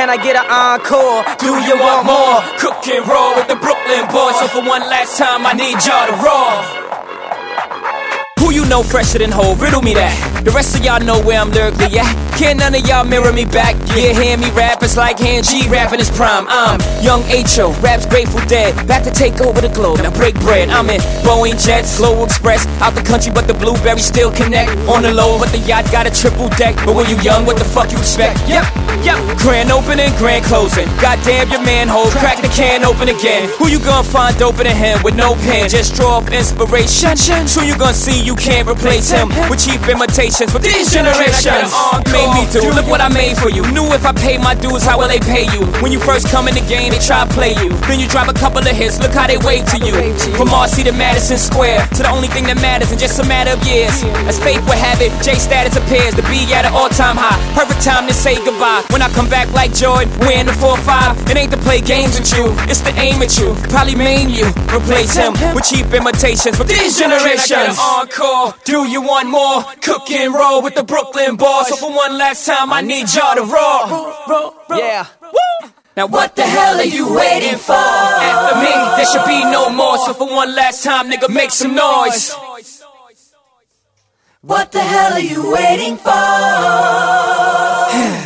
Can I get an encore? Do you want more? Cook and roll with the Brooklyn boys. So for one last time, I need y'all to roll. Who you know fresher than Hov? Riddle me that. The rest of y'all know where I'm lyrically at. Can't none of y'all mirror me back. Yeah, hear me rap, it's like hand G rapping his prime. I'm Young H.O., raps Grateful Dead. Back to take over the globe, now break bread. I'm in Boeing Jets, Global Express. Out the country, but the blueberries still connect. On the low, but the yacht got a triple deck. But when you young, what the fuck you expect? Yep. Grand opening, grand closing. Goddamn your manhole, crack the can open again. Who you gonna find open to him with no pen? Just draw up inspiration. Soon you gonna see you can't replace him with cheap imitations for these generations. Made me do, look what I made for you. Knew if I paid my dues, how will they pay you? When you first come in the game, they try to play you. Then you drop a couple of hits, look how they wave to you. From RC to Madison Square, to the only thing that matters in just a matter of years. As fate would have it, J status appears to be at an all-time high. Perfect time to say goodbye. When I come back like Jordan, wearing the 4-5. It ain't to play games with you, it's to aim at you. Probably maim you, replace him with cheap imitations for these generations. Encore, do you want more? Cook and roll with the Brooklyn boys. So for one last time, I need y'all to roll. Yeah. Now what the hell are you waiting for? After me, there should be no more. So for one last time, nigga, make some noise. What the hell are you waiting for?